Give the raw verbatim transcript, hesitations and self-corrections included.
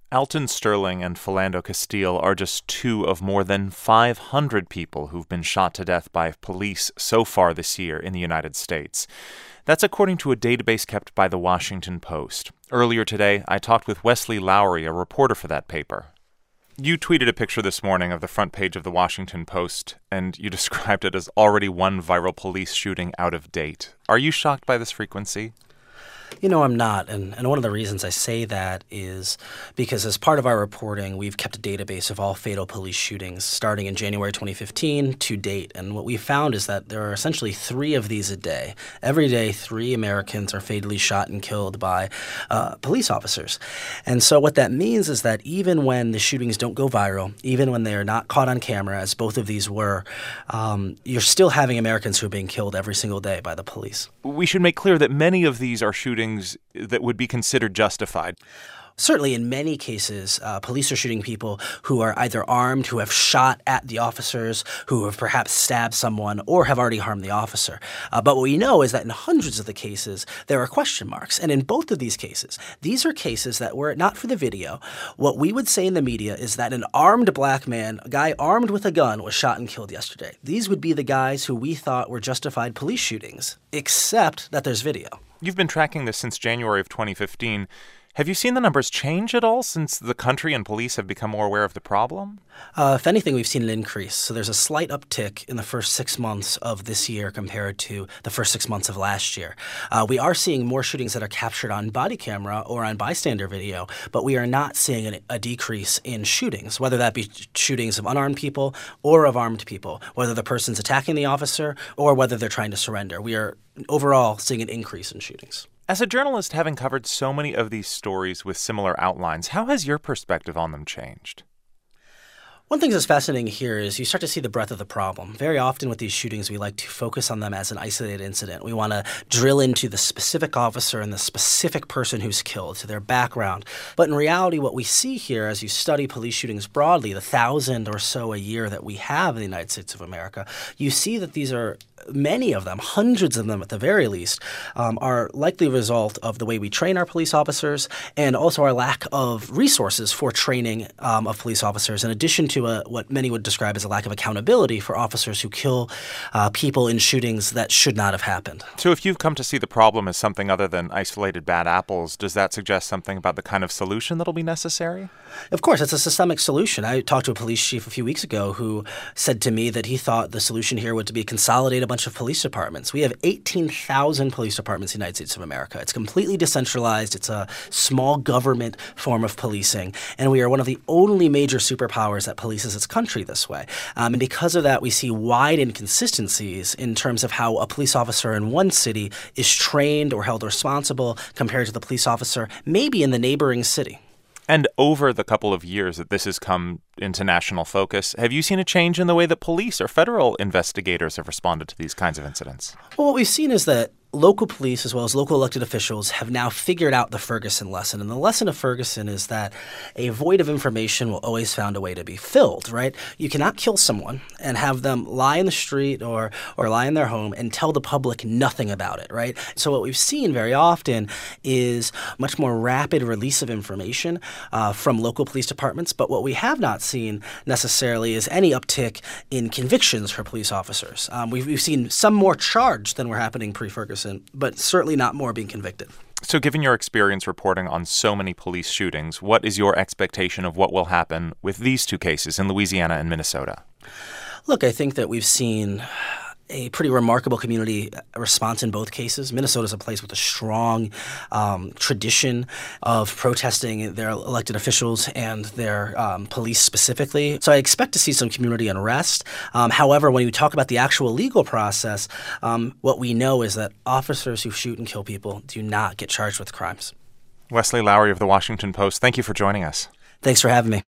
Alton Sterling and Philando Castile are just two of more than five hundred people who've been shot to death by police so far this year in the United States. That's according to a database kept by The Washington Post. Earlier today, I talked with Wesley Lowery, a reporter for that paper. You tweeted a picture this morning of the front page of The Washington Post, and you described it as already one viral police shooting out of date. Are you shocked by this frequency? You know, I'm not. And, and one of the reasons I say that is because as part of our reporting, we've kept a database of all fatal police shootings starting in January twenty fifteen to date. And what we found is that there are essentially three of these a day. Every day, three Americans are fatally shot and killed by uh, police officers. And so what that means is that even when the shootings don't go viral, even when they are not caught on camera, as both of these were, um, you're still having Americans who are being killed every single day by the police. We should make clear that many of these are shootings that would be considered justified. Certainly, in many cases, uh, police are shooting people who are either armed, who have shot at the officers, who have perhaps stabbed someone, or have already harmed the officer. Uh, but what we know is that in hundreds of the cases, there are question marks. And in both of these cases, these are cases that were not for the video. What we would say in the media is that an armed black man, a guy armed with a gun, was shot and killed yesterday. These would be the guys who we thought were justified police shootings, except that there's video. You've been tracking this since January of twenty fifteen. Have you seen the numbers change at all since the country and police have become more aware of the problem? Uh, if anything, we've seen an increase. So there's a slight uptick in the first six months of this year compared to the first six months of last year. Uh, we are seeing more shootings that are captured on body camera or on bystander video, but we are not seeing an, a decrease in shootings, whether that be shootings of unarmed people or of armed people, whether the person's attacking the officer or whether they're trying to surrender. We are overall seeing an increase in shootings. As a journalist, having covered so many of these stories with similar outlines, how has your perspective on them changed? One thing that's fascinating here is you start to see the breadth of the problem. Very often with these shootings, we like to focus on them as an isolated incident. We want to drill into the specific officer and the specific person who's killed, to their background. But in reality, what we see here as you study police shootings broadly, the thousand or so a year that we have in the United States of America, you see that these are many of them, hundreds of them at the very least, um, are likely a result of the way we train our police officers and also our lack of resources for training um, of police officers, in addition to a, what many would describe as a lack of accountability for officers who kill uh, people in shootings that should not have happened. So if you've come to see the problem as something other than isolated bad apples, does that suggest something about the kind of solution that'll be necessary? Of course, it's a systemic solution. I talked to a police chief a few weeks ago who said to me that he thought the solution here would to be consolidate a bunch of police departments. We have eighteen thousand police departments in the United States of America. It's completely decentralized. It's a small government form of policing. And we are one of the only major superpowers that polices its country this way. Um, and because of that, we see wide inconsistencies in terms of how a police officer in one city is trained or held responsible compared to the police officer maybe in the neighboring city. And over the couple of years that this has come into national focus, have you seen a change in the way that police or federal investigators have responded to these kinds of incidents? Well, what we've seen is that local police as well as local elected officials have now figured out the Ferguson lesson. And the lesson of Ferguson is that a void of information will always find a way to be filled, right? You cannot kill someone and have them lie in the street or or lie in their home and tell the public nothing about it, right? So what we've seen very often is much more rapid release of information uh, from local police departments. But what we have not seen necessarily is any uptick in convictions for police officers. Um, we've, we've seen some more charged than were happening pre-Ferguson, but certainly not more being convicted. So given your experience reporting on so many police shootings, what is your expectation of what will happen with these two cases in Louisiana and Minnesota? Look, I think that we've seen a pretty remarkable community response in both cases. Minnesota is a place with a strong um, tradition of protesting their elected officials and their um, police specifically. So I expect to see some community unrest. Um, however, when you talk about the actual legal process, um, what we know is that officers who shoot and kill people do not get charged with crimes. Wesley Lowery of The Washington Post, thank you for joining us. Thanks for having me.